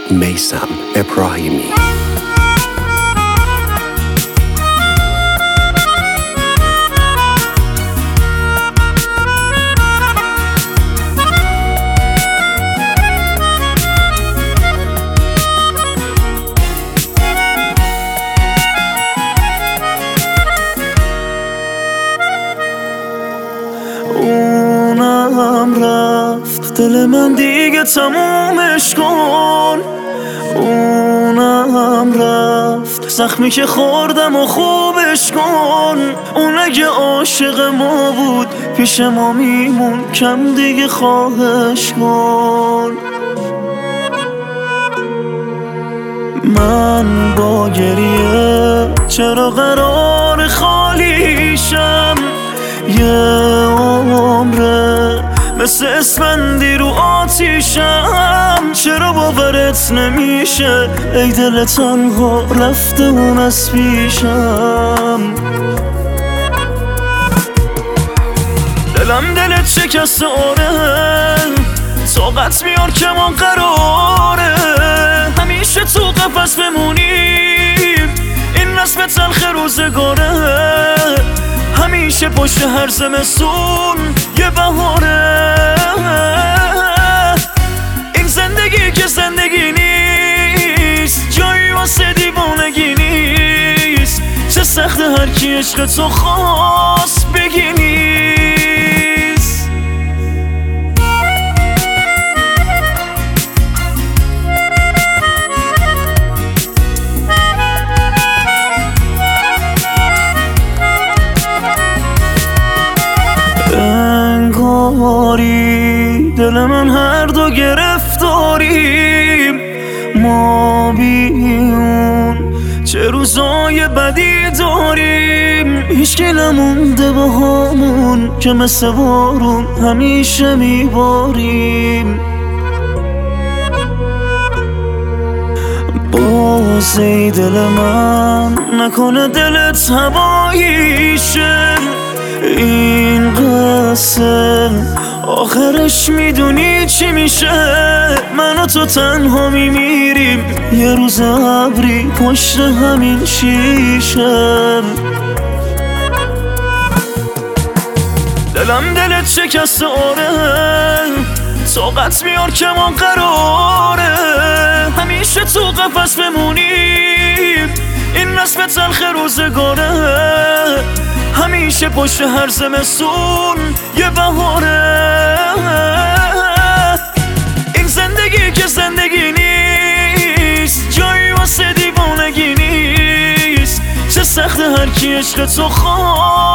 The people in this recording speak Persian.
میثم ابراهیمی. اونم رفت، دل من دیگه تمومش کن. اونم رفت، زخمی که خوردم و خوبش کن. اون اگه عاشق ما بود پیش ما میمون، کم دیگه خواهش کن. من با گریه چرا قرار خالیشم؟ یه عمره مثل اسفندی رو آتیشم. چرا باورت نمیشه ای دل تنها رفته اون از پیشم؟ دلم دلت شکسته آره، طاقت میار که ما قراره همیشه تو قفس بمونیم. این رسم تلخ روزگاره، همیشه پشت هر زمستون یه بهاره. این زندگی که زندگی نیست، جایی واسه دیوانگی نیست. چه سخت هر کی عشق تو خواست بگی نیست. انگاری دل من هر دو گرفتاریم، ما بیون چه روزای بدی داریم. هیچکی نمونده با همون که مثل بارون همیشه میباریم. باز ای دل من نکنه دلت هواییشه. این قصه آخرش میدونی چی میشه؟ من و تو تنها میمیریم یه روز ابری پشت همین شیشه. دلم دلت شکسته آره، طاقت میار که ما قراره همیشه تو قفس بمونیم. این رسم تلخ روزگاره، همیشه پشت هر زمستون یه بهاره. این زندگی که زندگی نیست، جایی واسه دیوانگی نیست. چه سخت هر کی عشق تو خواست